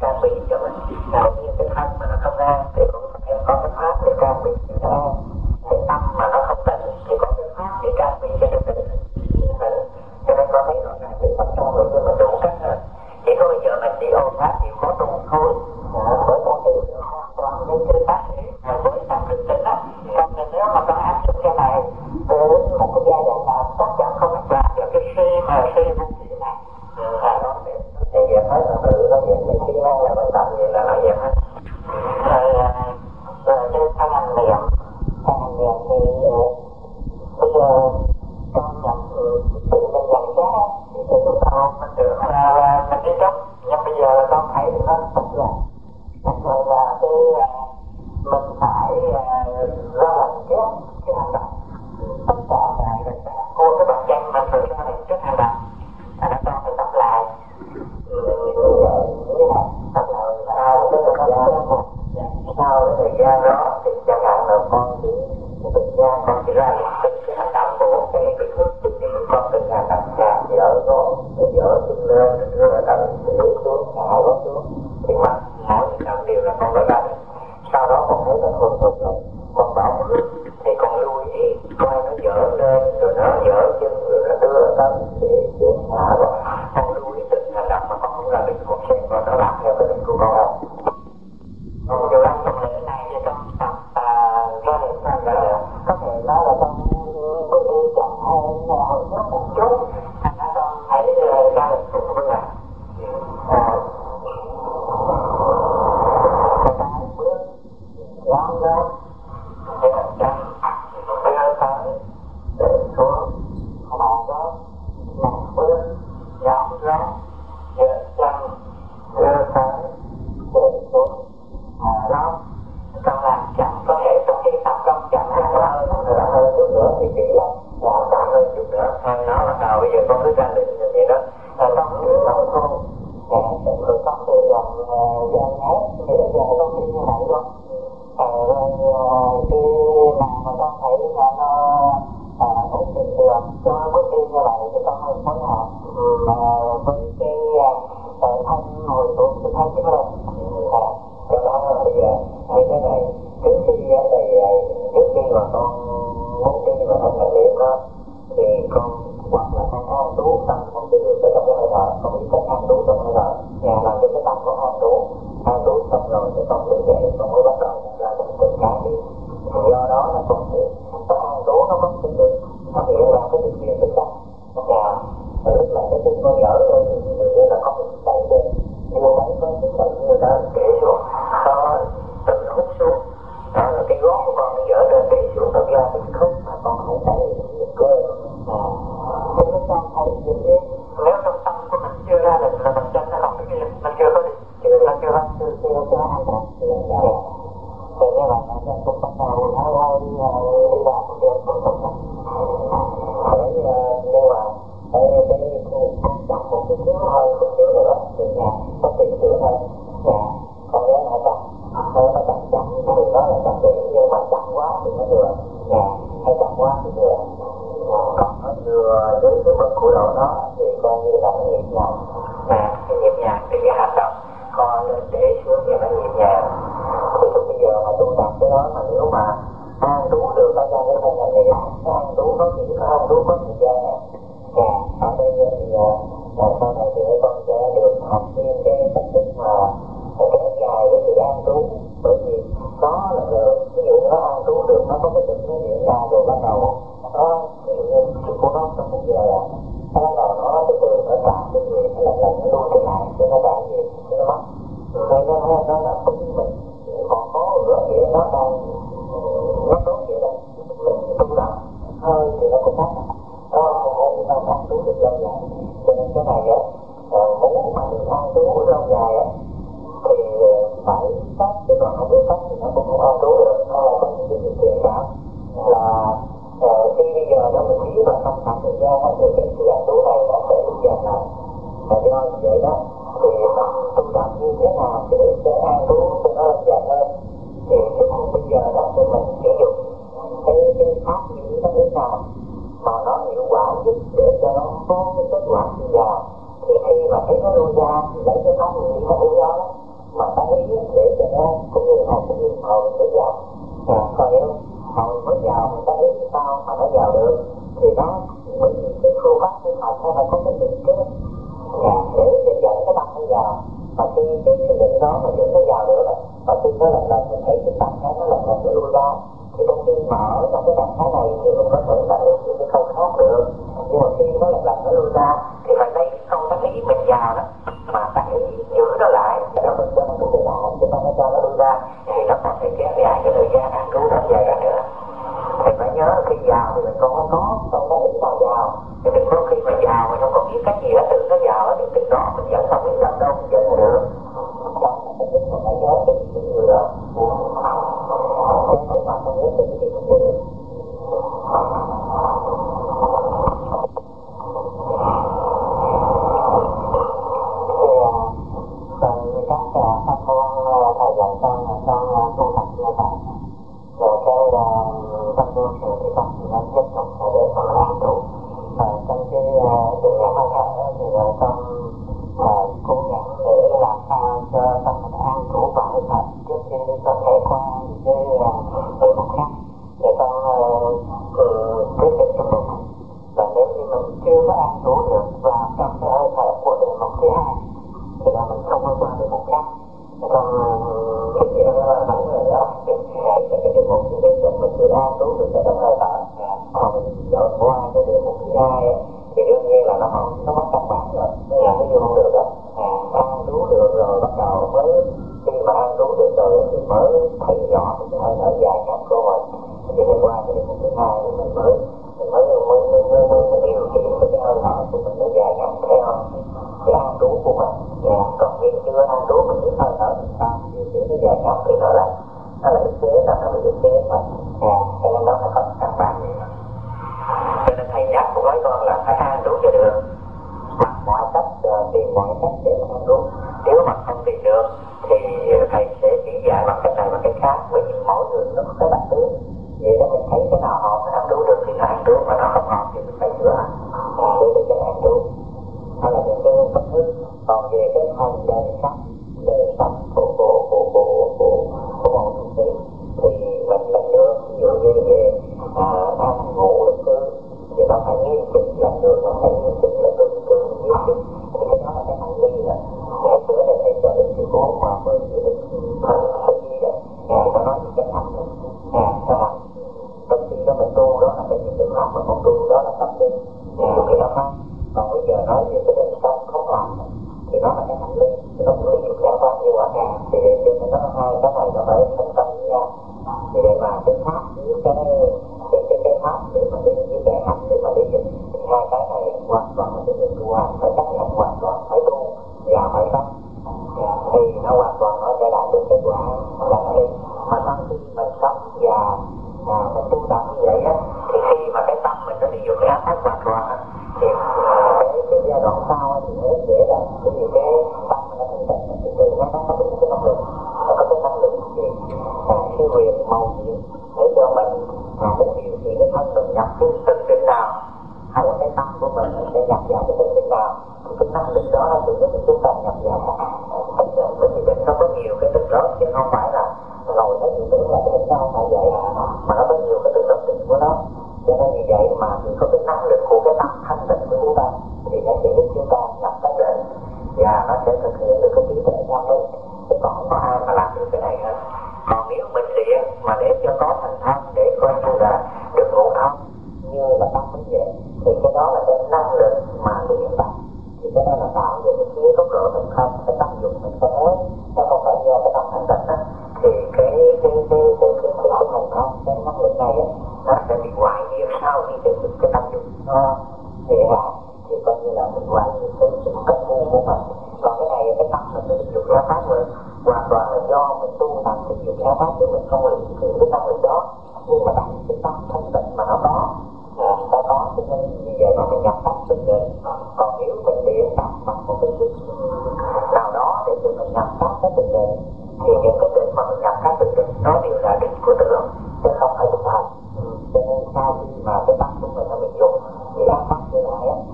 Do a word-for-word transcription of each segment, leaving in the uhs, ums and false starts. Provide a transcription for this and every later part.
trang bị cho mình. Nào như cái thân mà nó không an thì cũng phải có cái pháp để trang bị cho nó an. Cái tâm mà nó không tịnh thì có cái pháp để trang bị cho nó tịnh. Cho nên có thấy rõ ràng cái tâm trang bị cho mình đủ cách hết. Chỉ có bây giờ mình đi ôm pháp chịu khó tu thôi. Với con tự hoàn toàn với cái tác với tâm thực tịnh á. Cho nên nếu mà có áp dụng cái này đến một cái giai đoạn nào chắc chắn không làm được cái suy mà suy vô thị này. À đó thì dẹp hết là tự nó dẹp cái suy năng là mình tập gì là nó dẹp hết. Rồi rồi cái thân hành niệm thân hành niệm thì bây giờ con nhận tự mình nhận xét thì lúc đầu mình tưởng là mình đi trong nhưng bây giờ là con thấy nó thật là thật sự là cái mình phải ra lệnh trước cái hành động tất cả mọi người cô cái bàn chân mình phải ra lệnh trước hành động và nó con phải tập lại như này tập lại sau cái thời gian sau cái thời gian đó thì chẳng hạn là con chỉ thời gian con chỉ ra lệnh cái hành động của cái cái thức con từng hành động ra dở nó dở chân lên đưa là tận để xuống hạ nó xuống thì mặt mỗi lần đều là con phải ra lệnh. Sau đó con thấy là thường thường rồi con bảo thì con lưu ý coi nó dở lên rồi nó dở chân rồi nó đưa tâm để xuống hạ rồi con lưu ý từng hành động mà con không ra được con xem coi nó làm theo cái định của con không. Còn dù đang trong lễ này thì con tập ra được ra là có thể nói là con bước đi chậm hơn hồi trước một chút thành ra con thấy ra được cũng vừa à Long lên, chân chân, đưa tới, để xuống, hạ đó, nằm bước, nhõm ra, giơ chân, đưa tới, để xuống, hạ đó. Con làm chậm có thể trong khi tập con chậm hơn nữa, hơn chút nữa thì chỉ là làm chậm hơn chút nữa. Nó là nào bây giờ con cứ ra lệnh như vậy đó, con cứ tập thôi. Rồi con thì làm gian hết, thì bây giờ con đi như vậy luôn. Rồi khi nào mà con thấy là nó ổn định được cho bước đi như vậy thì con hơi phối hợp với cái thân ngồi xuống cái thân cái lên. Cho đó thì như thế này, trước khi thì trước khi mà con muốn đi vào hành động niệm đó thì con hoặc là con an trú tâm con đi được trong cái hơi thở, con biết cách an trú trong hơi thở, nhà làm cho cái tâm con an trú, an trú xong rồi thì con đứng dậy con mới bắt đầu ra trong từng cái đi. Do đó là con sẽ cái an trú nó có cái được nó hiện ra cái điều kiện thực tập và lúc này cái chân con dở lên thì dường như là con bị đẩy lên, nhưng mà đẩy con cái đẩy như đã để xuống nó tự nó hút xuống. Đó là cái gót của con nó dở lên để xuống, thật ra cái khúc mà con không đẩy được cơ. Thì lúc con thấy như thế, nếu trong tâm của mình chưa ra định là mình chân nó không cái gì, mình chưa có đi, chưa nó chưa ra, chưa chưa chưa hành động thì là vậy. Thì như vậy là mình cũng bắt đầu nó hơi đi vào cái điều của mình. Thế nhưng mà cái cái quan trọng một cái xíu hơn một xíu nữa thì nhà có tiền sửa hơn. Nhà con nhớ là chậm, nếu mà chậm chậm thì nó là chậm điểm, nhưng mà chậm quá thì nó vừa. Nhà hay chậm quá thì vừa. Còn nó vừa với cái bậc của độ đó thì coi như là nó nhịp nhàng. À, cái nhịp nhàng thì cái hành động con lên để xuống thì nó nhịp nhàng. Thì lúc bây giờ mà tu tập cái đó mà nếu mà an trú được ở trong cái thân này thì an trú có chỉ có an trú có thời gian này. À, ở đây thì à, sau này thì con sẽ được học thêm cái cách thức mà kéo dài cái sự an trú, bởi vì nó là được, ví dụ nó an trú được, nó có cái sự nó diễn ra rồi bắt đầu nó ví dụ như sự của nó trong một giờ là nó bắt đầu nó từ từ nó trả cái gì, nó lần lần nó luôn trở lại cho nó trả gì cho nó mất. Nên nó nó là tính mình còn có rửa nghĩa nó đang nó tốt vậy đó, mình tu tập hơi thì nó cũng khác, nó thì nó an trú được lâu dài. Cho nên cái này á, muốn mà được an trú lâu dài á thì phải cách, chứ còn không biết cách thì nó cũng không an trú được. Nó là có những cái điều kiện cả là uh, khi bây giờ nó mình biết là trong khoảng thời gian thì cái sự an trú này nó sẽ được dần lại. Và do như vậy đó thì mình tu tập như thế nào để cho an trú cho nó dần hơn thì lúc bây giờ đó thì mình sử dụng cái cái pháp như thế thế nào mà nó hiệu quả nhất để cho nó có cái kết quả dồi dào. Thì khi mà thấy nó lui ra thì lấy cái pháp gì nó lý do đó mà ta ý để cho nó cũng như hồi cũng như hồi mới vào. À, còn nếu hồi mới vào mà ta ý sao mà nó vào được thì nó bởi vì cái phương pháp của họ nó phải có cái định kế à, để để dẫn cái tâm nó vào. Và khi cái cái định đó mà dẫn nó vào được rồi, và khi nó lần lần mình thấy cái trạng thái nó lần lần nó lui ra, thì trong khi mở trong cái trạng thái này thì mình có thể là được những cái câu khác được. Nhưng mà khi nó lần lần nó lui ra thì phải lấy câu tác ý mình vào đó mà phải giữ nó lại để mình cho nó được lại, chứ không có cho nó lui ra thì nó còn phải kéo dài cái thời gian ăn trú nó dài ra nữa. Thì phải nhớ khi vào thì mình còn có không có ý nào vào, thì đừng có khi mà vào mà không có biết cái gì đó tự nó vào thì từ đó mình vẫn không biết làm đâu mình vẫn được. Đó là cái nhất mà phải nhớ cái gì đó. Cái mà không nhớ cái gì thì mình được.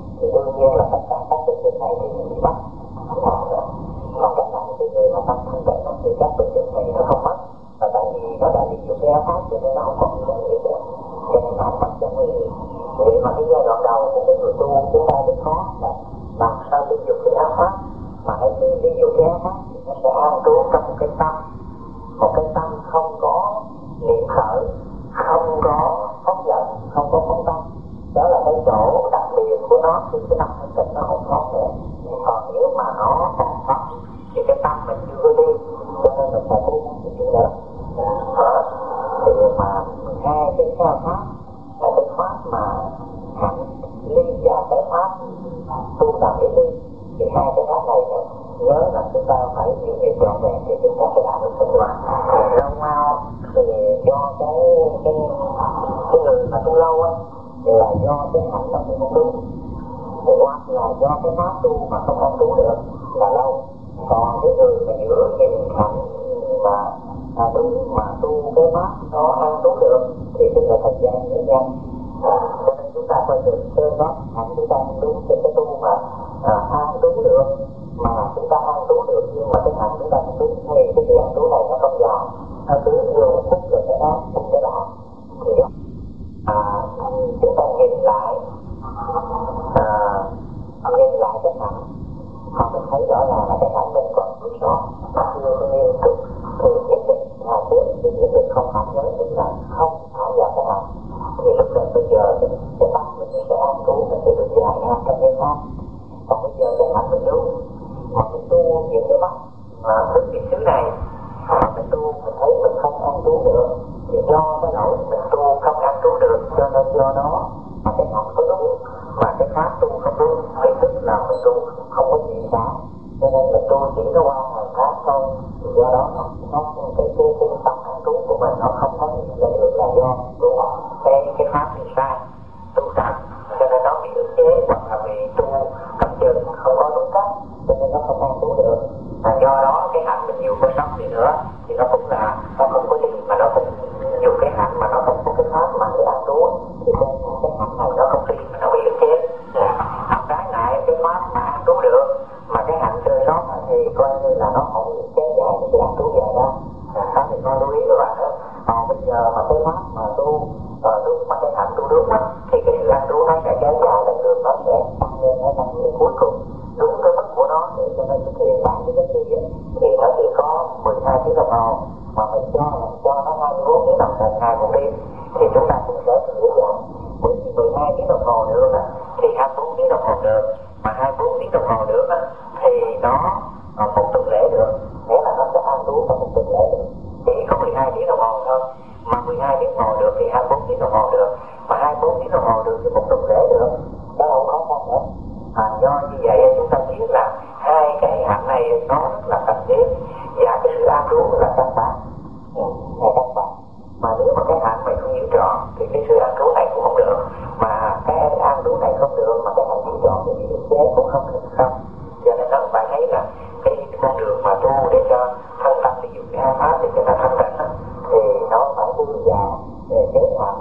Còn cách nào thì người mà tâm thanh tịnh thì các bệnh nhân này nó không mất, và tại vì nó đã bị dùng cái áo pháp cho nên nó không còn gì nữa nữa, cho nên nó không mất trong nguy hiểm. Vậy mà cái giai đoạn đầu của cái người tu chúng ta rất khó là làm sao đi dùng cái áo pháp, mà hãy đi đi dùng cái áo pháp thì nó sẽ an trú trong một cái tâm, một cái tâm không có niệm khởi, không có phóng dật, không có phóng tâm. Đó là cái chỗ đặc biệt của nó khi cái tâm thanh tịnh nó không phóng nữa. Còn nếu mà nó còn phóng thì cái tâm mình chưa có đi, cho nên mình phải cố gắng để tu lên. Thì mà hai cái pháp là cái pháp mà hạnh ly và cái pháp tu tập cái ly, thì hai cái pháp này nữa, nhớ là chúng ta phải giữ nghiệp trọn vẹn thì chúng ta sẽ đạt được kết quả. Lâu mau thì do cái cái cái người mà tu lâu á là do cái hạnh nó không tu, hoặc là do cái pháp tu mà không ăn tu được là lâu. Còn cái người mà giữa cái hạnh mà à, tu mà tu cái pháp nó ăn tu được thì cái thời thời gian nó nhanh. À, cho nên chúng ta phải được sơ đó hạnh chúng ta ăn tu thì cái tu mà à, ăn tu được mà chúng ta ăn tu được, nhưng mà cái hạnh chúng ta ăn tu thì cái việc ăn tu này nó không dài, nó cứ vừa một phút rồi cái đó cũng cái đó thì à, chúng ta nhìn lại à, nhìn lại cái hạnh mà mình thấy rõ ràng là cái hạnh mình còn thiếu sót, chưa có nghiêm túc thì nhất định là trước thì nhất định không hạnh nhớ tức là không thảo vào cái hạnh, thì lúc này bây giờ cái, cái tâm mình sẽ an trú, mình sẽ được dài ra trong cái pháp. Còn bây giờ cái hạnh mình tu mà mình tu những cái mắt mà thức những thứ này mà mình tu mình thấy mình không an trú được thì do cái lỗi mình tu không an trú được, cho nên do đó mà cái hạnh có đúng mà cái pháp tu không đúng, thì tức là mình tu không có gì cả, cho nên mình tu chỉ có qua ngày pháp thôi. Thì do đó nó, nó cái cái cái tâm an trú của mình nó không có gì là được, là do tu cái cái pháp thì sai, tu sai cho nên nó bị ức chế, hoặc là vì tu cầm chân không có đúng cách cho nên nó không an trú được. À, do đó cái hạnh mình nhiều có sống đi nữa thì nó cũng là nó không có gì, mà nó cũng nhiều cái hạnh mà nó không có cái pháp mà để an trú thì cái, cái hạnh này nó không đi mà nó bị ức chế. Học trái lại cái pháp mà an trú được mà cái hạnh rơi sót thì coi như là nó không kéo dài cái an trú dài đó. Đó thì con lưu ý các bạn đó. Còn bây giờ mà cái pháp mà tu uh, tu mà cái hạnh tu đúng á thì cái sự an trú nó sẽ kéo dài lần lượt, nó sẽ tăng lên ở năm cái cuối cùng đúng cái mức của nó để cho nó xuất hiện bản cái chất đi thì nó chỉ có mười hai tiếng đồng hồ, mà mình cho cho nó hai mươi bốn tiếng đồng hồ ngày một đêm thì chúng ta cũng sẽ dễ dàng. Bởi vì mười hai tiếng đồng hồ nữa á thì hai mươi bốn tiếng đồng hồ được, mà hai mươi bốn tiếng đồng hồ nữa á thì nó một tuần lễ được, nghĩa là nó sẽ an trú trong một tuần lễ được. Chỉ có mười hai tiếng đồng hồ thôi, mà mười hai tiếng đồng hồ được thì hai mươi bốn tiếng đồng hồ được, mà hai mươi bốn tiếng đồng hồ được thì một tuần lễ được, đó không khó khăn nữa. À, do như vậy chúng ta biết là hai cái hạnh này nó rất là cần thiết, và cái sự an trú là căn bản, ừ, là căn bản. Mà nếu mà cái hạnh mày không giữ trọn thì cái sự an trú này cũng không được, mà cái an trú này không được mà cái hạnh giữ trọn thì bị ức chế cũng không được không. Cho nên nó phải thấy là cái con đường mà tu để cho thân tâm đi dùng cái hai pháp để cho nó thanh tịnh thì nó phải tu và giới hạnh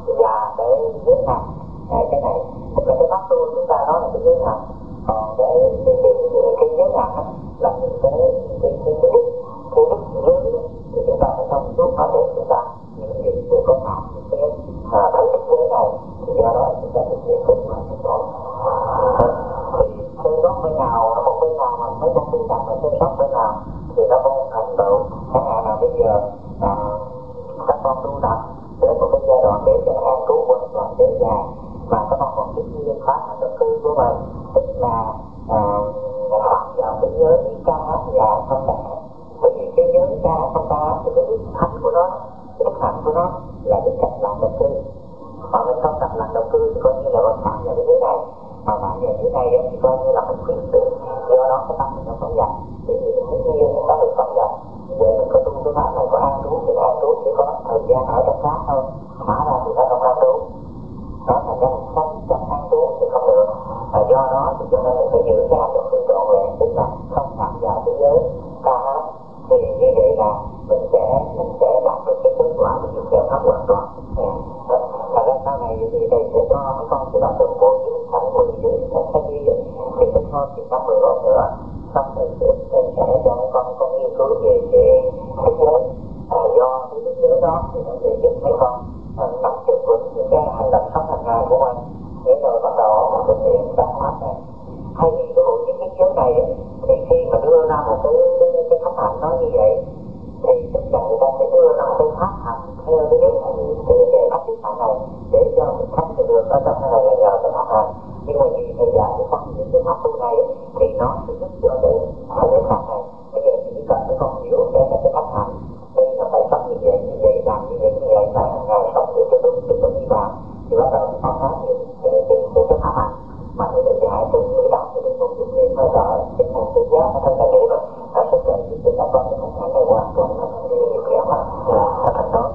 và cái giới hạnh cái này tức là cái pháp tu chúng ta nói là cái giới hạnh, còn cái cái cái cái giới hạnh là những cái cái cái cái đức cái đức giới thì chúng ta phải thông suốt nó để chúng ta những gì để có học những cái thấy đức giới này thì do đó chúng ta thực hiện cái mà chúng tôi thì sơ sót bên nào nó một bên nào mà mấy con tu tập mà sơ sót bên nào thì nó có thành tựu. Chẳng hạn là bây giờ à, các con tu tập đến một cái giai đoạn để cho an trú hoàn toàn kéo dài mà các con còn thích nghi pháp hành động cư của mình, tức là học vào cái giới ca hát và không đả. Bởi vì cái giới ca hát không đả thì cái đức hạnh của nó, cái đức hạnh của nó là đức cách làm động cư, mà mình không tập làm động cư thì coi như là mình phạm vào cái giới này, mà phạm vào cái này thì coi như là mình khuyết được, do đó cái tâm mình nó phóng dật thì mình thích nghi nó bị phóng dật. Giờ mình có tu cái pháp này có an trú thì an trú chỉ có thời gian ở trong pháp thôi, hóa ra thì nó không an trú, đó thành ra mình sống trong an trú thì không được. À, do đó thì cho nên mình phải giữ cái hành động cư trọn vẹn, tức là không phạm vào cái giới ca hát, thì như vậy là mình sẽ mình sẽ đạt được cái kết quả của những cái pháp hoàn toàn. Thật ra sau này thì thầy sẽ cho mấy con sẽ đạt được bộ dưới thành mười dưới thành sách duy thì mình thôi thì năm mười một nữa xong thì thầy sẽ cho mấy con có nghiên cứu về về đó thì nó sẽ giúp mấy con nắm chừng vững những cái hành động sống hàng ngày của mình. Để rồi bắt đầu mình thực hiện các pháp này. Thay vì cái buổi những cái chiếu này thì khi mà đưa ra một cái cái, cái pháp hành nói như vậy thì tức là người ta sẽ đưa ra một cái pháp hành theo cái cái cái cái pháp thuyết hành này để cho mình thấm được ở trong cái này là nhờ cái pháp hành. Nhưng mà vì thầy dạy thì không những cái pháp tu này thì nó sẽ giúp cho cái cái pháp này. Bây giờ chỉ cần cái con hiểu đây là cái pháp hành, đây là phải sống như vậy như vậy làm như vậy như vậy là hàng ngày sống để cho đúng được cái đi vào thì bắt đầu có khác những cái cái cái cái pháp hành mà người ta dạy từ người đọc cho đến một kinh nghiệm hơi thở cái một tự giác ở thân thể này mà nó sẽ trợ giúp cho các con cái hành này hoàn toàn là cái điều kiện mà thật là tốt.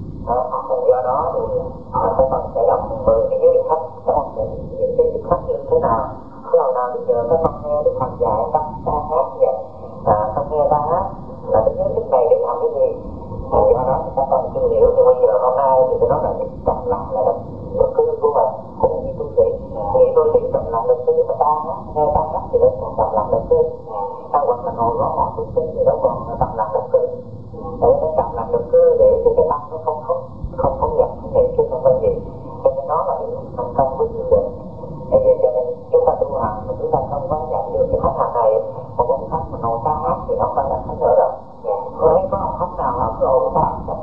Do đó thì các con sẽ đọc mười cái giới khách, các con sẽ những cái giới khách như thế nào. Cái hồi nào bây giờ các con nghe Đức Phật dạy các ca hát vậy, à, không nghe ca hát là cái giới thích này để làm cái gì? À, do đó các con chưa hiểu thì bây giờ hôm nay thì cái đó là trầm lặng là luật cư của mình cũng như tu sĩ. Nghĩ tu sĩ trầm lặng luật cư mà ta hát, nghe ta hát thì nó còn trầm lặng luật cư. Ta hoặc là ngồi gõ tu sĩ thì nó còn trầm lặng luật cư. Đấy, nó trầm lặng luật cư để cho cái tâm nó không không không không nhập thì chứ không phải gì. Cho nên đó là những thành công của người đời. Bây giờ cho nên chúng ta tu hành mà chúng ta không có nhận được cái khách hàng này, một ông khách mà ngồi ca hát thì nó phải là khách nữa rồi. Thấy có ông khách nào ông ngồi ca hát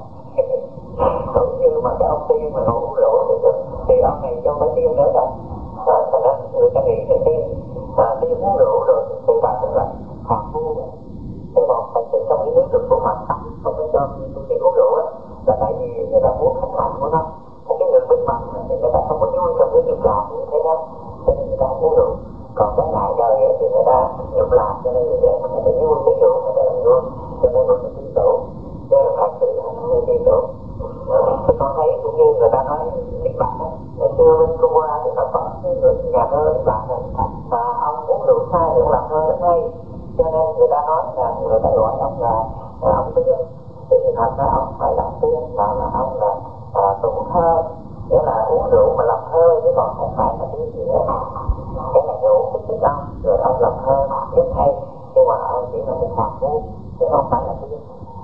cũng như mà cái ông tiên mà ngồi uống rượu thì, thì ông này cho mấy tiên nữa rồi. Thành ra người ta nghĩ là tiên à, tiên uống rượu rồi thì ta cũng là hoàng phu. Thì một phải sự trong ý thức của mình không không có cho tôi chỉ uống rượu là tại vì người ta muốn khách hàng của nó. Một cái người bên mặt thì người ta không có vui trong cái việc làm như thế đó, cho nên người ta không uống rượu. Còn cái lại đời thì người ta nhục làm cho nên người ta người ta vui cái rượu người ta là vui, cho nên người ta tin tổ, cho nên thật sự là người tin tổ. Thì con thấy cũng như người ta nói Niết Bàn này, ngày xưa bên Trung Hoa thì Phật có cái người nhà thơ Niết Bàn này, và ông uống rượu sai thì ông làm thơ rất hay, cho nên người ta nói là người ta gọi ông là, là ông tiên. Thì thật ra ông phải làm tiên mà là ông là à, tụng thơ, nghĩa là uống rượu mà làm thơ chứ còn không phải là cái gì nữa. Cái là rượu kích thích ông, rồi ông làm thơ rất hay, nhưng mà ông chỉ là một hoàng phu chứ không phải là tiên.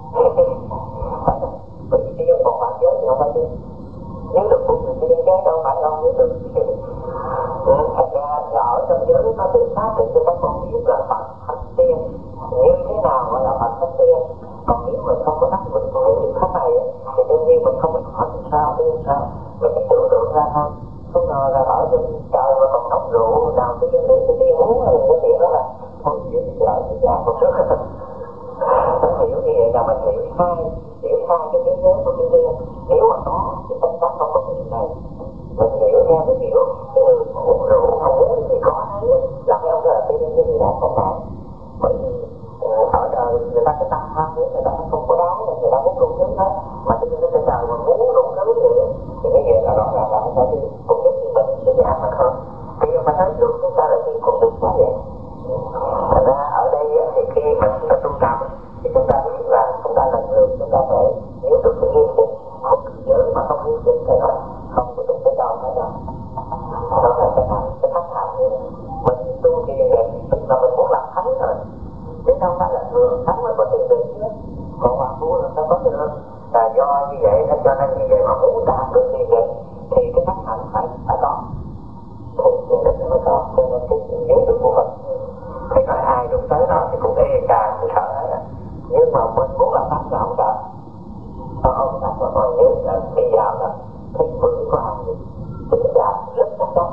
Bởi vì tiên một hoàng giới thì không phải tiên. Nếu được của người tiên giới đâu phải ông nếu được. Thật ra là ở trong giới nó tự xác định cho các con biết là Phật thánh tiên như thế nào gọi là Phật thánh tiên. Còn nếu mình không có đắc mình có hiểu được pháp này thì đương nhiên mình không biết Phật sao tiên sao, mình phải tưởng tượng ra thôi. Không ngờ là ở trên trời mà còn nấu rượu đào tiên để cái tiên uống thì cái chuyện đó là thôi chuyện sợ thì già một số. Mình hiểu như vậy là mình hiểu sai, hiểu sai cái thế giới của tiên tiên. Nếu mà có thì tất cả không có cái chuyện này. Mình hiểu theo cái kiểu cái người uống rượu không uống thì có thấy là cái ông là tiên tiên thì là không phải. Bởi vì ở đời người ta cái tâm tham muốn người ta không có đái, người ta muốn đủ thứ hết, mà tự nhiên cái trời mà muốn đủ thứ thì thì cái gì là rõ ràng là không phải đi cũng giống như mình sẽ giảm mà thôi. Thì mà thấy được chúng ta là khi cũng được như vậy. Thành ra ở đây thì khi mà chúng ta tu tập thì chúng ta biết là chúng ta là người, chúng ta phải hiểu được cái nghiêm túc, không giới mà không nghiêm túc thì nó không có tụng tới đâu hết đâu. Đó là cái hành, cái thánh hành mình tu thì tức là mình muốn làm thánh rồi. Chứ không phải là thường thánh mới có tiền được chứ. Còn hoàng phu là sao có tiền hơn. Là do như vậy nó cho nên như vậy mà muốn đạt được tiền được thì cái thánh hạnh phải phải có. Thì tiền được mới có. Cho nên cái hiểu được của Phật thì nói ai đụng tới nó thì cũng ê càng thì sợ hết. Nhưng mà mình muốn làm thánh là không sợ. Ông ta còn còn nhớ là bây giờ là thích vững của hành gì tính là rất chắc chắn.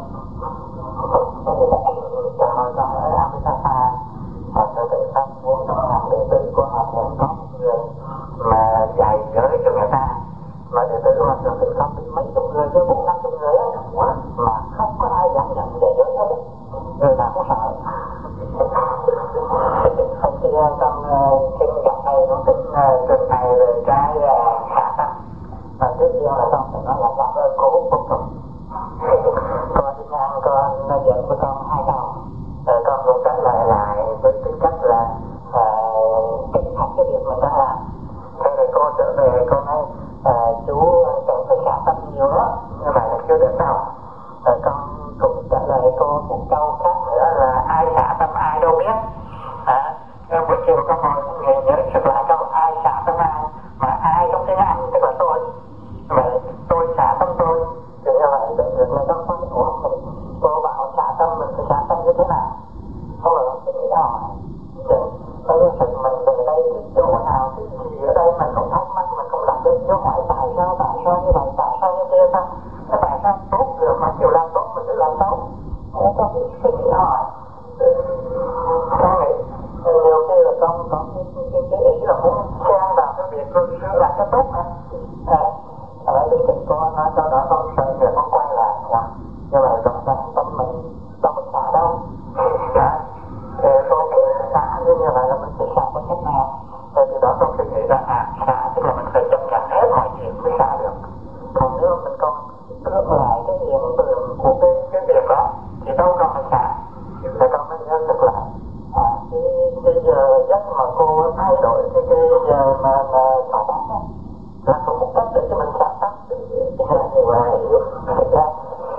Cho hỏi ta ở Amitabha Phật tự tự tâm muốn cho hàng đệ tử của họ có một người mà dạy giới cho người ta, mà đệ tử của họ tự tâm mấy chục người chứ bốn năm chục người mà không có ai dám nhận đệ giới hết, người nào cũng sợ. Hôm kia trong kinh gặp này nó thích trình bày về cái khả tâm, và trước tiên là xong thì nó là cảm ơn cô Úc vô cùng. Con đi ngang con nó dẫn với con hai câu. Rồi con cũng trả lời lại với tính cách là kinh thành cái việc mình đã làm. Thế rồi cô trở về cô nói chú cần phải xả tâm nhiều đó, nhưng mà là chưa được đâu. Rồi con cũng trả lời cô một câu khác nữa là ai xả tâm ai đâu biết. À, buổi chiều con hỏi người nhớ thật lại câu ai xả tâm ai, mà ai trong tiếng Anh tức là cái chỗ nào cái gì ở đây mình không thắc mắc, mình không đặt đến dấu hỏi tại sao, tại sao như vậy, tại sao như kia, sao cái tại sao tốt được mà chịu làm tốt mình cứ làm tốt. Nó có cái suy nghĩ hỏi con nghĩ nhiều khi là con có cái, cái, cái ý là muốn xen vào cái việc con sửa lại cái tốt nè. À, ở đây thì con nói cho đó con sợ người con quay lại nha. Như vậy rõ ràng tâm mình đâu có xả đâu. Dạ. Thì con cứ xả như như vậy là mình sẽ xả bằng cách nào? Thì từ đó con suy nghĩ ra à xả tức là mình phải chấp nhận hết mọi chuyện mới xả được. Còn nếu mình còn cưỡng lại cái hiện tượng của cái cái việc đó thì đâu còn phải xả. Thì con mới nhớ thực lại. À, cái, cái giờ giấc mà cô thay đổi cái cái giờ mà, mà xả tóc á là cũng một cách để cho mình xả tóc thì là như vậy thực ra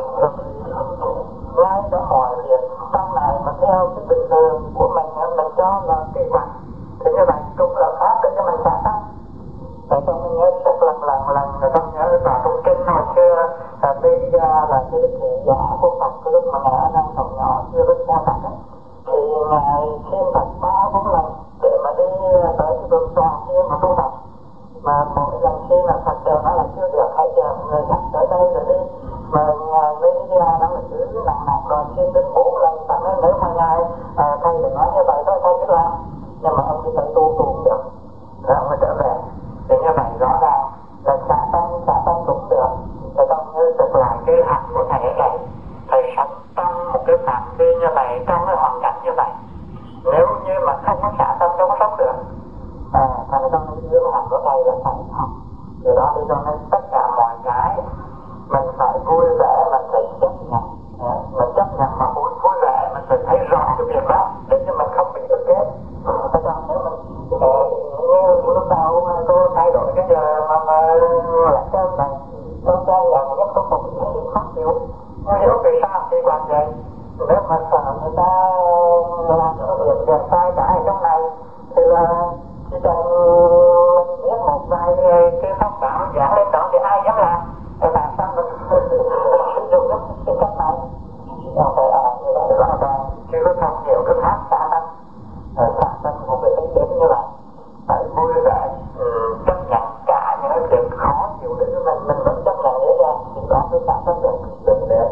ngay đó mọi việc trong này mà theo cái bình thường của mình mình cho là kỳ quặc thì như vậy cũng là khác để cho mình xả tóc. Tại con nhớ rất lần lần lần rồi con nhớ vào trong kinh hồi xưa là đi ra là cái thị giả của Phật cái lúc mà ngài đang còn nhỏ chưa biết sao Phật ấy thì ngài xin Phật ba bốn lần để mà đi tới cái đường toàn kia mà tu tập, mà mỗi lần xin là Phật đều nói là chưa được, hãy chờ người khác tới đây rồi đi. Mà ngài mới đi ra đó là cứ nặng nặng rồi xin đến bốn lần Phật nói nếu mà ngài à, thầy đừng nói như vậy thôi thầy cứ làm, nhưng mà ông đi tới tu tu cũng được rồi ông mới trở về. Thì như vậy rõ ràng là xả tâm xả tâm cũng được. Thì con như thực lại cái hạnh của thầy ở đây, thầy sống trong một cái phạm vi như vậy, trong cái hoàn cảnh như vậy, nếu như mà không có xả tâm đâu có sống được. À, thành con như hạnh của thầy là thầy học từ đó đi cho nên tất cả mọi cái mình phải vui vẻ, mình phải chấp nhận. À, mình chấp nhận mà vui vui vẻ, mình phải thấy rõ cái việc đó để cho mình không bị ức ép. Ở trong nếu mình như lúc đầu cô thay đổi cái giờ mà mà lại cơm này con trai là nhất có một cái khó chịu, không hiểu vì sao khi quan vậy. Nếu mà sợ người ta làm cái việc việc sai cả ở trong này thì là chỉ cần mình biết một vài cái phong tạo giảng lên đó thì ai dám làm, thì làm sao mình sử dụng cái cách này không phải ở như vậy rõ ràng chứ có không nhiều cái khác xả tâm. Xả tâm một cái tính đến như vậy phải vui vẻ, ừ, chấp nhận cả những cái việc khó chịu đến với mình, mình vẫn chấp nhận dễ dàng thì đó mới xả tâm được đừng để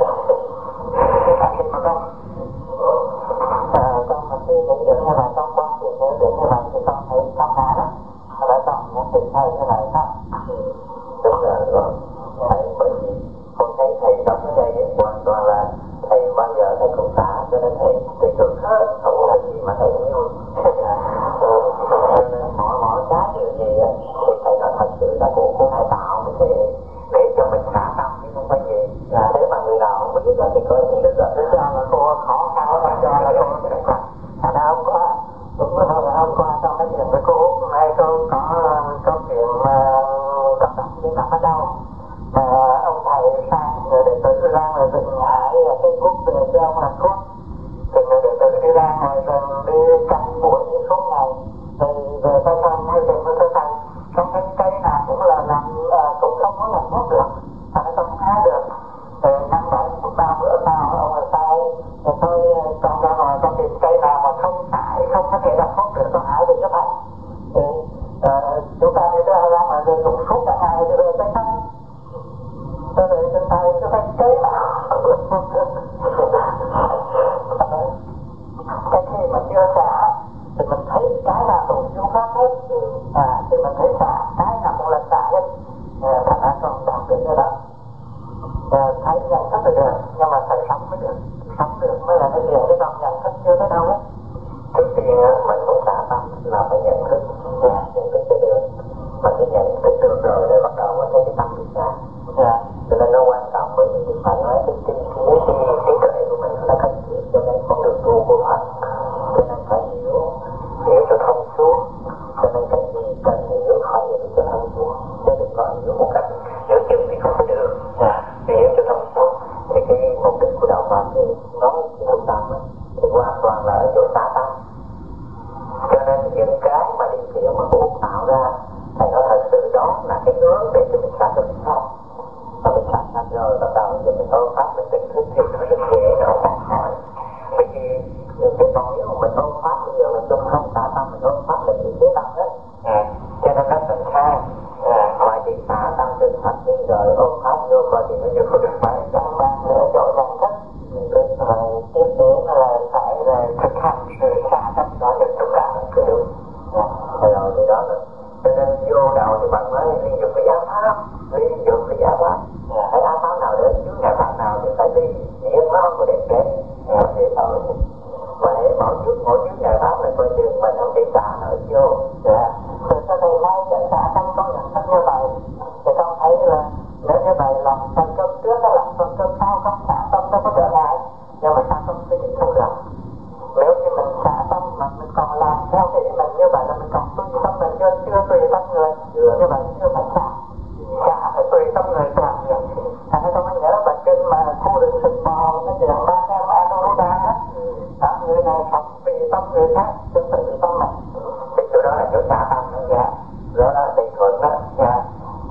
khi mà con à, con mà suy nghĩ được như vậy, con quan điểm được như vậy thì con thấy con ngã đó mà đã còn những tình thầy như vậy đó. Đúng là rồi thầy, bởi vì con thấy thầy đọc cái này hoàn toàn là thầy bao giờ thầy cũng xả, cho nên thầy tích cực hết, không có gì mà thầy cũng vui. Cho nên mọi mọi cái điều gì á thì thầy nói thật sự là của của thầy tạo thì để cho mình xả tâm chứ không phải gì. Là nếu mà người nào không biết là thì coi như rất là Thế cho là cô khó khăn lắm, cho là cô thành ra hôm qua đúng là hôm qua trong nói chuyện với cô Út nay cô có câu chuyện mà con đọc đi đọc ở đâu mà ông thầy sang người đệ tử ra ngoài rừng hái cái thuốc về cho ông làm thuốc, thì người đệ tử đi ra ngoài rừng đi cắm buổi suốt ngày thì về tay thân hay về với thầy trong cái cây nào cũng là làm cũng không có làm thuốc được, thành ra không hái được. Thì năm bảy ba bữa sau ông là sai rồi tôi còn ra ngoài con tìm cây nào mà không phải không có thể làm thuốc được con hái về cho thầy. Thì uh, chúng ta đi ra ra ngoài rừng cũng suốt cả ngày thì về tay thân tôi về trên thầy cứ thấy cây nào cái khi mà chưa xả thì mình thấy cái nào cũng vô pháp hết. À, thì mình thấy xả cái nào cũng là xả hết. À, thành ra con đọc được cái đó. À, thấy nhận thức được nhưng mà phải sống mới được, sống được mới là cái điều, cái đồng nhận thức chưa tới đâu hết. trước tiên mình cũng xả tâm là phải nhận thức, Yeah. nhận thức cho được, mà cái nhận thức được rồi để bắt đầu mới thấy cái tâm bị xả. Yeah. Cho nên nó quan trọng, bởi vì phải nói cái cái cái cái trí tuệ của mình là cần thiết cho nên con đường tu của Phật, cho nên phải hiểu hiểu cho thông suốt, cho nên cái gì cần hiểu phải đó nữa. Cho nên vô đầu thì bạn mới liên dụng cái giáo pháp, liên dụng cái giáo pháp, phải áo pháp nào đến chứ ngày pháp nào thì phải đi nghĩa nó không có đẹp đẹp thì thôi. Mà hãy mỗi chút mỗi chút ngày pháp này coi chừng mình không bị xả nổi vô. Dạ. Thì sao thầy nói giải xả tâm con nhận thức như vậy thì con thấy là nếu như vậy làm phân cấp trước đó làm phân cấp sau không xả tâm nó có trở ngại, nhưng mà xả tâm sẽ tiếp thu được. Nếu như mình xả tâm mà mình còn làm theo cái ý mình như vậy là mình còn tùy tâm mình chưa chưa tùy tâm người, như vậy chưa phải xả. Xả phải tùy tâm người làm việc. Thành ra con mới nhớ bài kinh mà khu đừng sinh bò nó chuyện ba em Anuruddha đó, người này học vì tâm người khác chứ phải vì tâm mình. Thì chỗ đó là chỗ xả tâm đó nha. Đó là tùy thuận đó nha.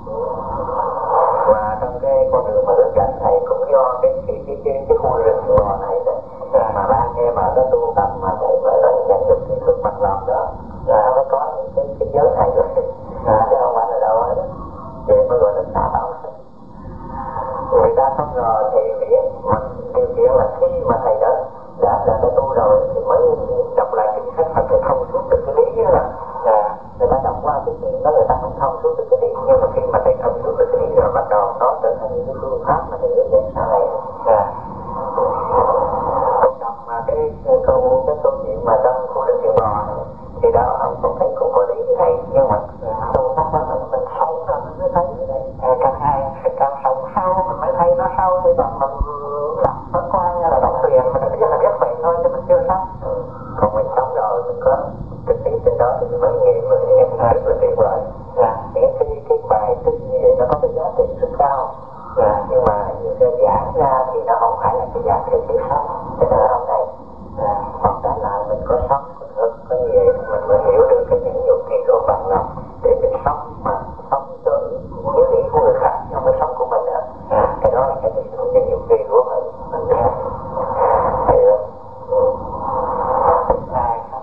Và trong cái con đường mà được gặp thầy cũng do cái cái cái cái, cái khu rừng bò này đó. Mà ba anh em ở đó tu tập mà thầy mới là nhận được cái thuật bằng lòng đó. Và mới có những cái, cái giới này rồi. À, chứ không phải là đâu hết. Vậy mới gọi là xả tâm. Người ta không ngờ thì biết mà điều kiện là khi mà thầy đó đã đã, đã tu rồi thì mới đọc lại kinh sách mà thầy thông suốt được cái lý đó là à, người ta đọc qua cái chuyện đó người ta không thông suốt được cái lý, nhưng mà khi mà thầy thông suốt được cái lý rồi bắt đầu nó trở thành những cái phương pháp mà thầy hướng dẫn sau này. À, đọc mà cái cái câu cái câu chuyện mà trong khu rừng Kiều Bò này thì đó ông cũng thấy cũng có lý thầy, nhưng mà sâu sắc đó mình mình sống rồi mình mới thấy à, càng hay càng sống sâu mình mới thấy nó sâu, thì còn mình đọc nó qua như là đọc tiền mình biết là biết vậy thôi chứ mình chưa sống. Ừ. Còn mình sống rồi mình có trực tiếp trên đó thì mình mới nghiệm mình nghiệm rất là tuyệt vời. Dạ. Những cái cái bài kinh như vậy nó có cái giá trị rất cao. Dạ. Nhưng mà những cái giảng ra thì nó không phải là cái giá trị sự sống, cho nên là hôm nay dạ. Hoặc trả lại mình có sống có thực có như vậy mình mới hiểu được cái những dụng thì của bạn lòng để mình sống mà sống tới những ý của người khác trong cái sống của mình nữa. À, cái đó là cái gì thuộc cái dụng kỳ của mình mình nghe thì ừ. Ai không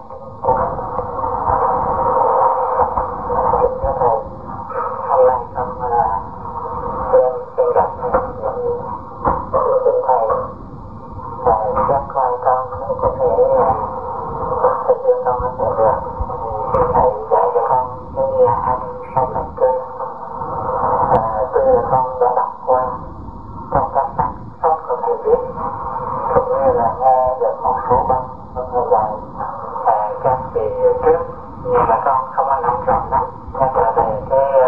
kính thưa thầy, hôm nay con lên trên gặp thầy xin thầy thầy giác quan con có thể thầy đưa con có thể được thì thầy dạy cho con cái là anh sống lập cư. Tuy là con đã đọc qua trong các sách sách của thầy viết cũng như là nghe được một số băng con nghe dạy à, các kỳ trước, nhưng mà con không có nắm rõ lắm, nhất là về cái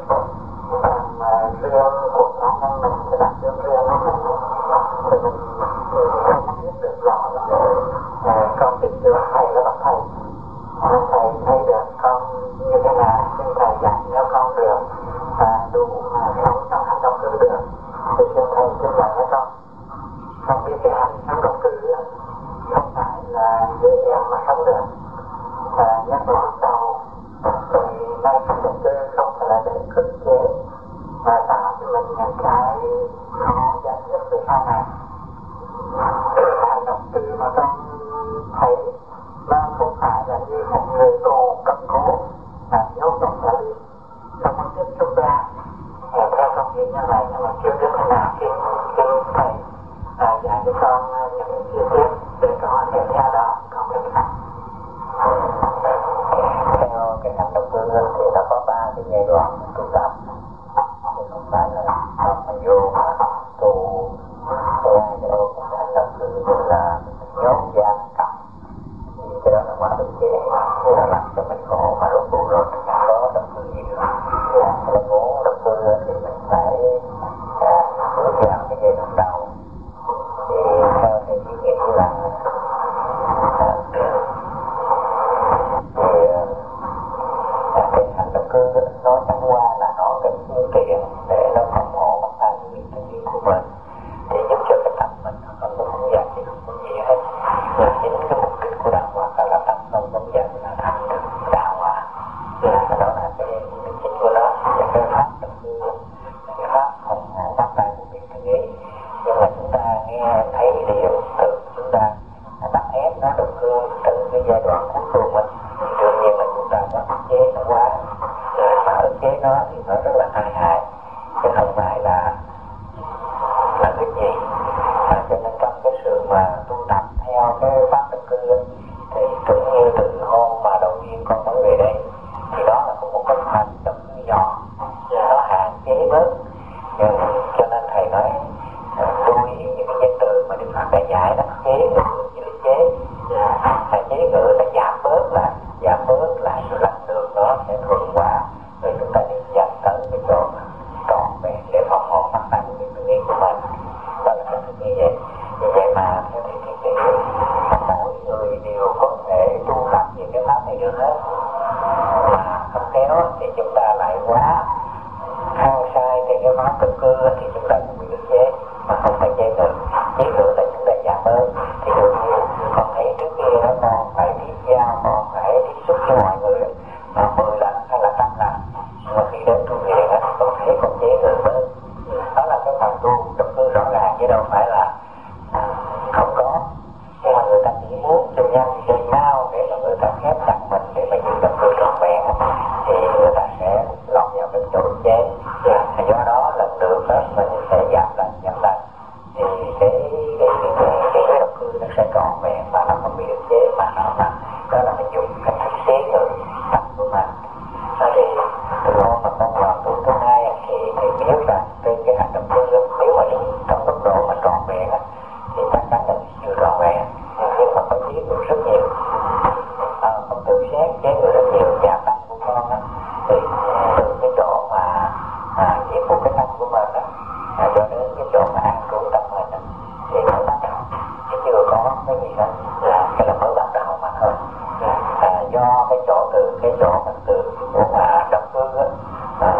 phần riêng của cá nhân mình, cái đặc trưng riêng của mình thì mình không nắm biết được rõ lắm. À, con tìm được thầy là bậc thầy, thầy thấy được con như thế nào, xin thầy dạy cho con được và đủ mà sống trong hành động cư được thì xin thầy xin dạy cho con. Con biết cái hành sống động cư không phải là dễ dàng mà sống được, và nhất là lúc đầu thì nay hành động cư không phải là để cưỡng chế mà tạo cho mình những cái khó giải quyết về sau này. Hành động cư mà con thấy nó không phải là như một người tù cầm cố và nhốt trong nhà lý trong một tiếp xúc ra. À, theo con nghĩ như vậy, nhưng mà chưa biết thế nào khi, khi thầy à, dạy cho con những chi tiết để con thể theo đó con thực hành. Theo cái hành động cư thì nó có ba cái giai đoạn tu tập, thì không phải là học mà vô mà tu theo cái ô của hành động cư như là nhốt giam cầm, thì cái đó là quá thực chế, thế là làm cho mình khổ mà rốt cuộc rồi mình chẳng có động cư gì nữa. Mình muốn động cư thì mình phải bước vào cái giai đoạn đầu. Thì theo thầy chỉ nghĩ là thì cái hành động cư nó chẳng qua là nó cái phương tiện để nó phòng hộ bằng tay những cái gì của mình, thì giúp cho cái tâm mình nó không có muốn giận thì không có gì hết. Nhưng chính cái mục đích của đạo hóa là tâm không muốn giận là thành được đạo hóa. Và đó là cái mục chính của nó. Và cái pháp động cư cái pháp không bắt tay của mình tự nghĩ, nhưng mà chúng ta nghe thấy điều từ chúng ta bắt ép nó động cư từ cái giai đoạn cuối cùng mình, thì đương nhiên là chúng ta có ức chế nó quá rồi, mà ức chế nó thì nó rất là tai hại chứ không phải là là cái gì. À, cho nên trong cái sự mà tu tập theo cái pháp động cư thì cũng như từ hôm mà đầu tiên con mới về đây thì đó là cũng một cái phần trong cái giò nó hạn chế bớt. Cho nên thầy nói lưu ý những cái danh từ mà Đức Phật đã dạy đó, chế ngự như là chế, à, chế ngự là giảm bớt lại, giảm bớt lại rồi làm được nó sẽ thuận hòa, rồi chúng ta đi dành tới cái chỗ trọn vẹn để phòng hộ phát tăng cái tự nhiên của mình. Đó là cái như vậy. Như vậy mà theo thầy thiền nghĩ mỗi người đều có thể tu tập những cái pháp này được hết, mà không khéo thì chúng ta lại quá hăng sai thì cái pháp cực cư thì chúng ta cũng bị ức chế, mà không phải chế ngự. Chế ngự là chúng ta giảm bớt. Thì đương nhiên con thấy trước kia đó con phải tiếp giao, con phải tiếp xúc với mọi người mà mười lần hay là trăm lần, mà khi đến tu viện thì con thấy con chế ngự bớt. Đó là cái phần tu cực cư rõ ràng, chứ đâu phải là không có. Nhưng mà người ta chỉ muốn cho nhanh cho mau để mà người ta khép chặt mình để mà giữ cực cư trọn vẹn thì người ta sẽ lọt vào cái chỗ chế. Thì do đó lần lượt đó mình sẽ giảm lần giảm lần thì cái cái cái cái cái cực cư nó sẽ trọn vẹn mà nó không bị ức chế, mà nó là đó là mình dùng cái cách chế ngự tâm của mình. Đó thì từ hôm mà con vào tuổi thứ hai thì thì biết rằng trên cái hành động tương ứng nếu mà đúng trong tốc độ mà trọn vẹn thì chắc chắn là chưa trọn vẹn, nhưng mà có chế ngự rất nhiều. À, con tự xét chế ngự rất nhiều và tâm của con á thì từ cái chỗ mà à, nhiệm vụ cái tâm của mình á à, cho đến cái chỗ mà an trú tâm mình á thì mới bắt đầu, chứ chưa có cái gì hết, là cái là mới bắt đầu mà thôi. À, do cái chỗ từ cái chỗ mà từ chỗ mà động cư á à,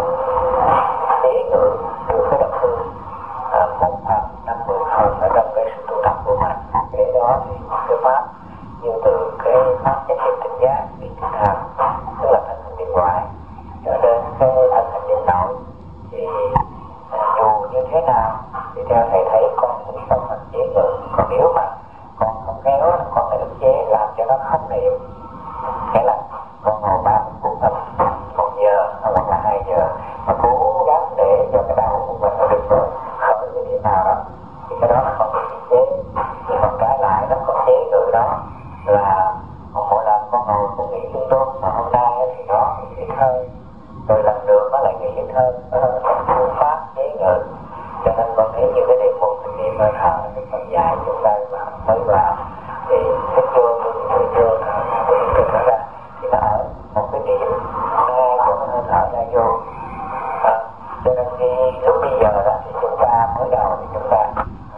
chế ngự từ cái động cư à, một phần năm mươi phần ở trong cái sự tu tập của mình. Cái đó thì cái pháp như từ cái pháp chánh niệm tỉnh giác đi tinh thần, tức là thân hành điện ngoại, cho đến cái thân hành điện nội thì à, dù như thế nào thì theo thầy thấy con cũng không phải chế ngự. Còn nếu mà con không khéo con phải ức chế làm cho nó không niệm, nghĩa là con ngồi ba mươi phút thôi, một giờ hoặc là hai giờ mà cố gắng để cho cái đầu của mình nó được khởi cái điểm nào đó thì cái đó là con bị chế. Thì còn trái lại nó có chế ngự đó là mỗi lần con ngồi con nghĩ lung tung, mà hôm nay thì nó nghĩ ít hơn, rồi lần lượt nó lại nghĩ ít hơn, đó là phương pháp chế ngự. Cho nên con thấy những cái đề mục thực niệm hơi thở thì còn dài chúng ta mà mới vào thì thích vô thì vô thở thì từ nó ra thì nó ở một cái điểm ngay của cái hơi thở ra vô. À, cho nên khi lúc bây giờ đó thì chúng ta mới đầu thì chúng ta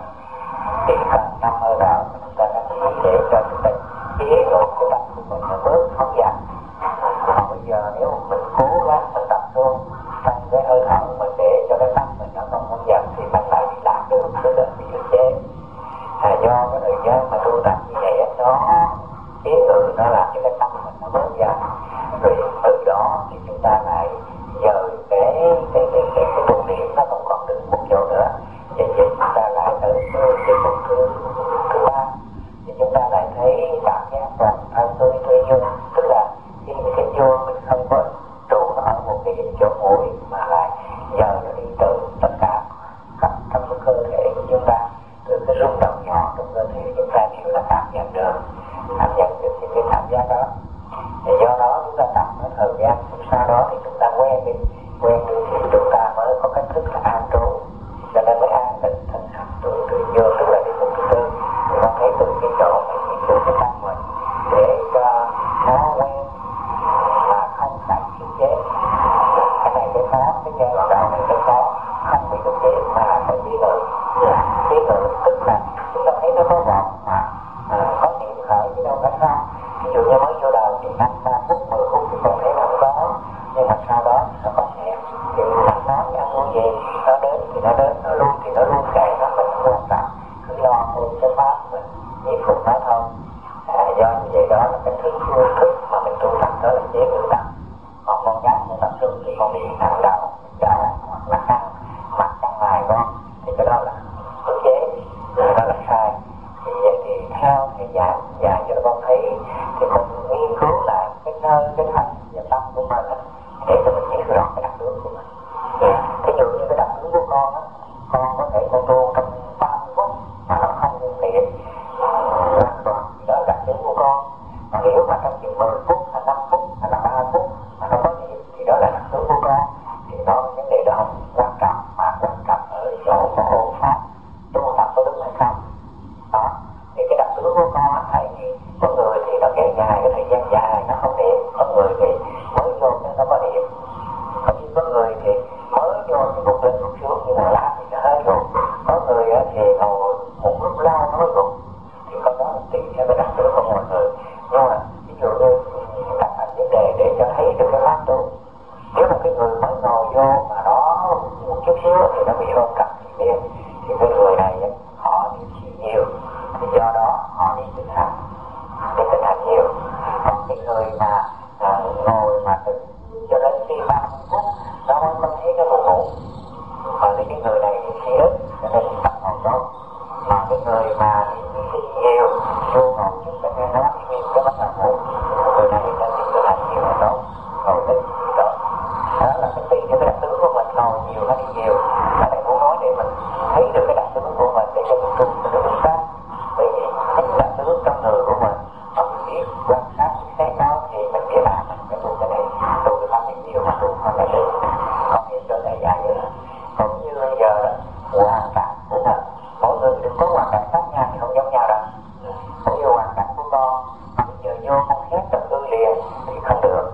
chỉ cần năm hơi thở chúng ta đã chỉ để cho chúng ta chế độ cái tâm của mình nó bớt không dằn. Còn bây giờ nếu mình cố gắng mình tập trung trong cái hơi thở mình để cho cái tâm mình nó không không dằn thì mình lại bị đạt được cái định bị ức chế. À, do cái thời gian mà tu tập như vậy nó chế ngự nó làm cho cái tâm mình nó bớt dần, rồi từ đó thì chúng ta lại dời cái cái cái cái cái tu niệm nó không còn đứng một chỗ nữa, thì vậy chúng ta lại tới cái mục thứ thứ ba thì chúng ta lại thấy cảm giác rằng thân tôi tôi dương, tức là khi cái vô mình không có trụ nó ở một cái chỗ mũi mà lại giờ nó đi từ tất cả các trong cái cơ thể của chúng ta, từ cái rung động nhỏ trong cơ thể chúng ta đều là cảm nhận được, cảm nhận được những cái cảm giác đó. Thì do đó chúng ta tập ở thời gian sau đó thì chúng ta quen đi, quen đi thì chúng ta mới có cách thức là an trú, cho nên mới an định thân hành tôi tôi vô, tức là đi một thứ tư thì nó thấy từ cái chỗ này từ cái tâm mình để cho nó quen mà không phải ức chế. Cái này cái pháp, cái giai đoạn đầu này cái pháp không bị ức chế mà là phải chế ngự. Chế ngự tức là chúng ta thấy nó có vọng mà à, có niệm khởi chứ đâu phải không. Ví dụ như mới vô đầu thì năm ba phút mười phút thì còn thấy nó không có, nhưng mà sau đó nó còn nhẹ thì nó nói ăn uống gì nó đến thì nó đến, nó luôn thì nó luôn kệ nó, mình không quan trọng, cứ lo thôi cái pháp mình niệm phục nó thôi. À, do như vậy đó là cái thứ phương thức mà mình tu tập đó là chế ngự tâm. Còn con gái nó tập trung thì con đi nặng đầu chả hoặc là ăn mặt ăn ngoài con thì cái đó là ức chế, đó là sai. Thì vậy thì theo thầy dạy dạy cho con thấy thì con nghiên cứu lại cái nơi cái thân và tâm của mình để cho mình biết rõ cái đặc tướng của mình. Ví dụ như cái đặc tướng của con á, con có thể con tu trong ba mươi phút mà nó không ngừng niệm hoàn toàn, đó là đặc tướng của con. Mà nếu mà trong chừng mười phút hay năm phút hay là ba phút mà nó có niệm thì nhiều. Có những có người thì mới vô thì gục lên gục xuống nhưng mà làm thì đã hết rồi. Có người thì ngồi một lúc lâu nó mới gục. Thì có đó là tùy theo cái đặc điểm của mọi người. Nhưng mà ví dụ như đặt thành vấn đề để cho thấy được cái pháp tu. Nếu một cái người mới ngồi vô mà nó một chút xíu thì nó bị ôm cặp thì biết thì cái người này họ điều trị nhiều, thì do đó họ đi thực hành, đi thực hành nhiều. Còn cái người mà à, ngồi mà từ cho đến khi ba mươi phút nó mới mới thấy cái buồn ngủ, mà thì cái người này thì khi ít cho nên tập ngồi tốt. Mà cái người mà khi nhiều vô ngồi chút cho nên nó khi cái bắt đầu ngủ, người này nên đi thực hành nhiều là tốt, ngồi ít tốt. Đó là cái tùy theo cái đặc tướng của mình, ngồi nhiều hay đi nhiều. Ở đây muốn nói để mình thấy được cái đặc tướng của mình để cho mình tu cho nó đúng xác. Bởi vì cái đặc tướng trong người của mình nó mình biết quan sát cái đó thì mình biết là mình phải tu cái này, tu cái pháp này nhiều mà tu không phải được. Có nghĩa cho này dài vậy đó. Còn như bây giờ đó, hoàn cảnh của mình, mỗi người đừng có hoàn cảnh khác nhau thì không giống nhau đâu. Cũng như hoàn cảnh của con, mà bây giờ vô con khép tập tư liền thì không được.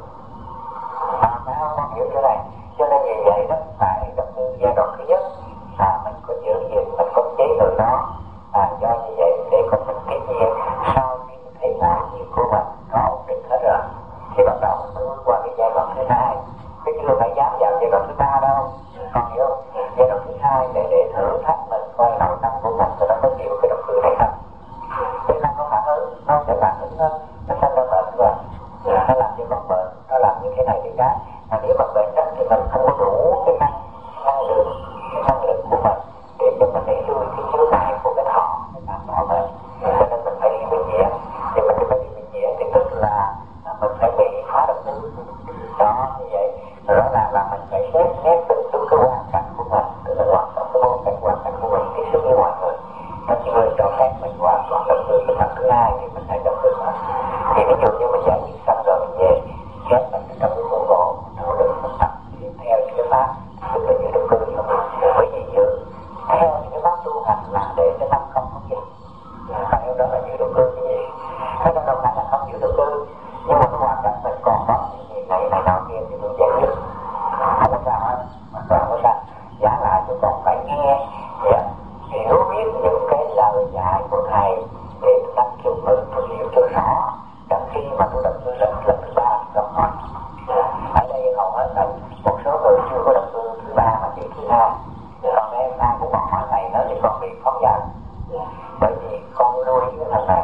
Mà phải không con hiểu chỗ này. Cho nên vì vậy đó, phải tập tư giai đoạn thứ nhất là mình có giữ gìn, mình có chế ngự nó. À, do như vậy để con mình tiếp nhiên sau khi mình thấy mọi việc của mình nó ổn định hết rồi thì bắt đầu mình bước qua cái giai đoạn thứ hai. Cái chưa phải dám vào giai đoạn thứ ba đâu, con hiểu không? Giai đoạn thứ hai để để thử thách mình coi nội tâm của mình rồi nó có chịu cái động cơ này không. Cái năng nó phản ứng, nó sẽ phản ứng hơn, nó sanh ra bệnh và nó làm cho con bệnh, nó làm như thế này thế khác. Mà nếu mà bệnh đó thì mình không có đủ cái năng năng lượng, cái năng lượng của mình để cho mình đẩy lùi cái chướng ngại của cái thọ, cái tạm thọ mình. Cho nên mình phải đi bệnh viện, thì mình phải đi bệnh viện thì tức là mình phải bị phá động tứ. Đó, như vậy rõ ràng là mình phải xét xét từng chút cái hoàn cảnh của mình, tức là hoàn cảnh cái bối cảnh hoàn cảnh của mình tiếp xúc với mọi người. Nó chỉ người cho phép mình hoàn toàn động tư cái phần thứ hai thì mình phải động tư mà. Thì ví dụ như mình giải quyết xong rồi mình về ghép mình trong cái khuôn khổ, nỗ lực mình tập theo những cái pháp, tức là những động cơ của mình. Bởi vì như theo những cái pháp tu hành là để cái tâm không có gì. Còn theo đó là những động cơ như vậy. Cái trong đầu này là không giữ động cơ, nhưng mà cái hoàn cảnh mình còn có những gì này này nọ kia thì mình giải quyết. Không có sao hết, mà sao có sao. Giả lại tôi còn phải nghe, yeah, hiểu biết những cái lời dạy của thầy để tôi đăng kêu mượn tôi hiểu cho rõ. Trong khi mà tôi đọc tôi lần lần thứ ba thì không hỏi. Ở đây hầu hết là một số người chưa có đọc tôi thứ ba mà chỉ thứ hai. Còn em ai cũng còn hỏi thầy nữa thì con bị phóng dật. Bởi vì con lưu ý cái thằng này.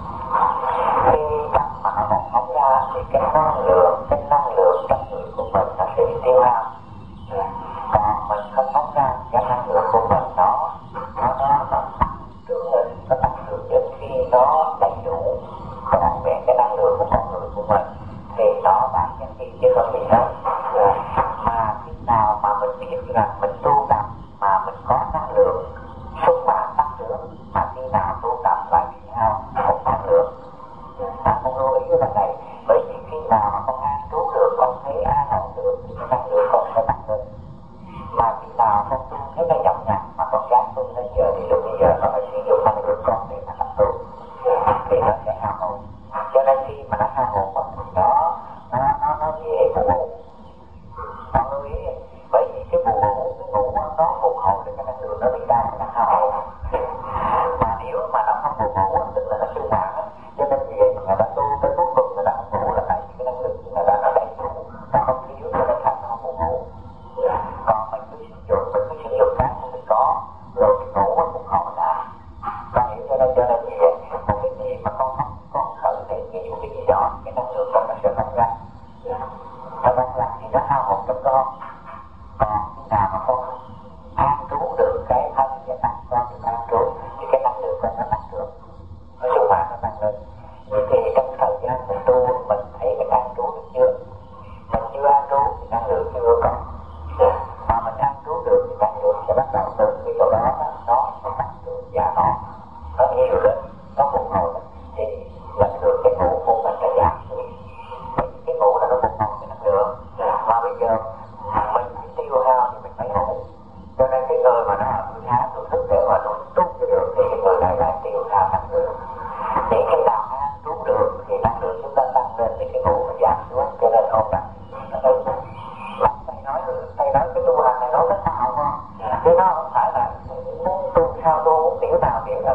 Khi tâm mà nó còn phóng ra thì cái năng lượng, cái năng lượng trong người của mình nó sẽ bị tiêu hao. Còn mình không phóng ra cái năng lượng của mình nó nó nó nó tăng trưởng lên, nó tăng trưởng đến khi nó đầy đủ trọn vẹn cái năng lượng của con người của mình thì nó bản nhân khi chứ không bị hết. Mà khi nào mà mình biết rằng mình tu tập mà mình có năng lượng sung mãn tăng trưởng, mà khi nào tu tập lại bị hao một năng lượng. Ta không lưu ý cái phần này, bởi vì khi nào mà con an trú được, con thấy an ổn được thì cái năng lượng con sẽ tăng lên. Mà khi nào con tu thấy nó nhọc nhằn mà con gái tu đến giờ thì lúc bây giờ con phải sử dụng năng lượng con để mà tập tu thì nó sẽ hao hồn. Cho nên khi mà nó hao hồn thì nó nó nó nó dễ buồn ngủ. Con lưu ý, bởi vì cái buồn ngủ, cái ngủ nó phục hồi được cái năng lượng nó bị đau, nó hao hồn. Mà nếu mà nó không buồn ngủ tức là nó sung mãn. Cho nên vì vậy người ta tu tới cuối cùng người ta không ngủ là tại vì cái năng lượng người ta nó đầy đủ, nó không thiếu cho nên thành nó không buồn ngủ. Còn mình cứ sử dụng, mình cứ sử dụng cái mình có, rồi mình ngủ nó cũng hồi lại. Con hiểu cho nên cho nên như vậy, một cái gì mà con không con khởi thể nghĩ một cái gì đó, cái năng lượng con nó sẽ bắn ra. Nó bắn ra thì nó hao hồn trong con. Còn khi nào mà con an trú được cái thân và tâm con được an trú thì cái năng lượng con nó tăng trưởng, nó sung mãn nó tăng lên. Vậy thì trong thời gian mình tu mình thấy mình an trú được chưa? Mình chưa an trú thì năng lượng chưa có. Mà mình an trú được thì năng lượng sẽ bắt đầu từ cái chỗ đó nó sẽ tăng trưởng và nó nó nhiều lên, nó phục hồi thì năng lượng cái ngủ của mình sẽ giảm xuống. Cái ngủ là nó phục hồi cái năng lượng. Mà bây giờ mình phải tiêu hao thì mình phải ngủ. Cho nên cái người mà nó ở thư thái tôi thức để mà nó tu cho được thì cái người này lại tiêu hao năng lượng. Chỉ khi nào an trú được thì năng lượng chúng ta tăng lên thì cái ngủ nó giảm xuống. Cho nên ôm đặt nó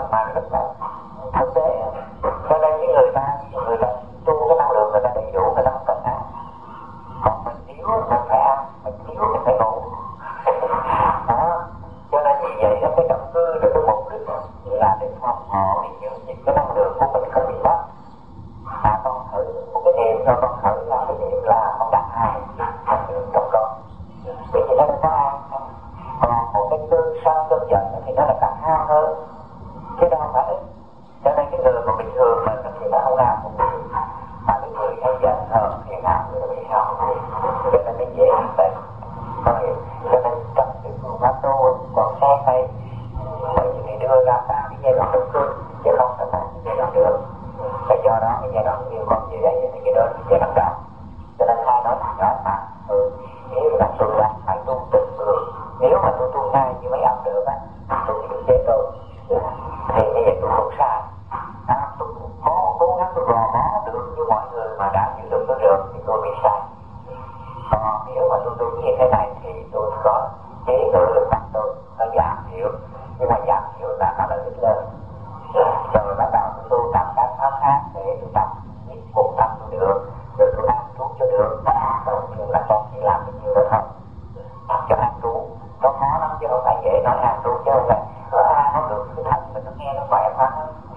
mà rất là thực tế. Cho nên những người ta người ta tu cái năng lượng người ta đầy đủ, người ta không cần ăn. Còn mình thiếu mình phải ăn, mình thiếu mình phải ngủ. Đó. Cho nên vì vậy cái động cơ rồi cái mục đích là để phòng hộ, để giữ gìn cái năng lượng của mình không bị mất. À, con thử một cái niệm cho con thử là cái niệm là con đặt hai năng lượng trong con. Vì vậy nó có ăn. Còn một cái cơn sân cơn giận thì nó là càng ham hơn, chứ đâu phải ít. Cho nên cái người mà bình thường mình thì nó không làm một điều, mà cái người hay giận hơn thì làm người bị hao. Cho nên nó dễ bị bệnh. Cho nên trong cái phương pháp tu còn xe hay thì đưa ra cả cái giai đoạn đầu cương, chứ không phải là cái giai đoạn đường. Và do đó cái giai đoạn nhiều con gì đây thì cái đó là giai đoạn đầu. Cho nên hai nói nhỏ mà ừ, nếu là tôi đang phải tu từng đường, nếu mà tôi tu ngay như mấy ông được á, tôi chịu chế tôi thì như vậy tôi không sai. À, tôi có cố gắng tôi gò bó được như mọi người mà đã chịu được cái đường thì tôi bị sai. Còn nếu mà tôi tu như thế này thì tôi có chế ngự được tâm tôi, nó giảm thiểu, nhưng mà giảm thiểu là nó lợi ích lên. Rồi bắt đầu tôi tu tập các pháp khác để tôi tập biết một tâm tôi được, rồi tôi ăn thuốc cho được. Còn nhưng là con chỉ làm được nhiều đó thôi. Cho ăn thuốc nó khó lắm chứ không phải dễ nói ăn thuốc chứ không phải nó ăn nó được cái thân mình nó nghe nó khỏe quá.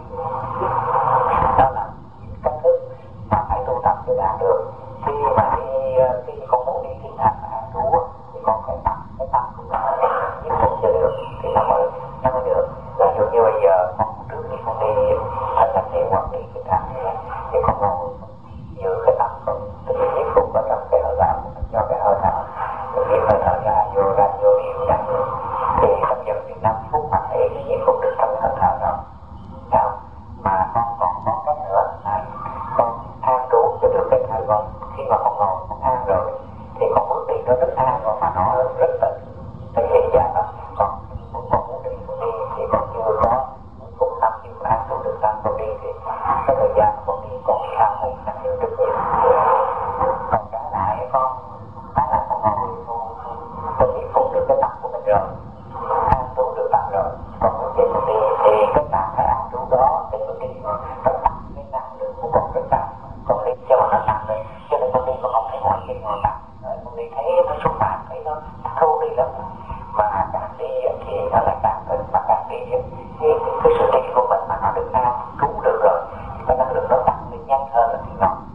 Đó là cách thức mà phải tu tập cho đạt được. Khi mà đi khi con muốn đi thiền hành mà ăn thuốc thì con phải tập cái tâm của mình những một cho được thì nó mới nó mới được. Ví dụ như bây giờ con trước khi con đi thân hành niệm hoặc đi thiền hành thì con ngồi giữ cái tâm con tự nhiên phục ở trong cái hơi thở, cho cái hơi thở rồi khi hơi thở ra vô ra vô đi ra vô thì trong vòng chừng năm phút mà thể nhiên phục được trong hơi thở đó. Đó. Mà con còn có cách nữa là con an trú cho được cái hơi con. Khi mà con ngồi con an rồi thì con bước đi nó rất an rồi mà nó rất là thể hiện ra đó. Còn con muốn đi con đi thì con chưa có phút năm nhưng mà an trú được tâm con đi thì cái thời gian con đi con bị hao hụt năng lượng rất nhiều. Còn trả lại con trả lại con ngồi con bị phục được cái tâm của mình rồi, an trú được tâm rồi, còn muốn đi con đi thì cái tâm phải an trú đó để con đi nó tăng cái năng lượng của con rất tăng. Con đi cho nó tăng lên, cho nên con đi con không thể ngồi trên ngồi tăng. Con đi thấy nó xúc phạm, thấy nó thô đi lắm, mà càng đi thì nó lại càng cần, mà càng đi cái, cái sự đi của mình mà nó được an trú được rồi thì cái năng lượng nó tăng lên nhanh hơn là thì ngon.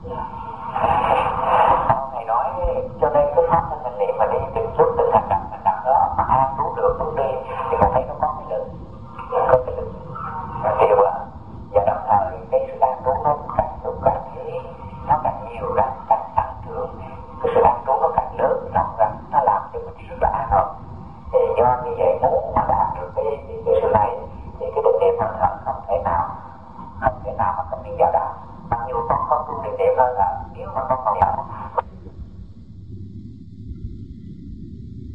Ông này nói cho nên cái pháp thân mình niệm mà đi từng chút từng hành động hành động đó mà an trú được bước đi thì con thấy nó có cái lực, có cái lực hiệu quả. Và đồng thời cái sự an trú nó càng lúc càng thấy nó càng nhiều ra, càng tăng trưởng, cái sự an trú nó càng lớn rộng ra, nó làm cho mình rất là an ổn. Thì do như vậy muốn mà đạt được cái, cái, cái sự này thì cái định niệm hơi thở không thể nào không thể nào mà không đi vào đạo. Mặc dù con không tu định niệm hơi thở, nếu mà con còn nhỏ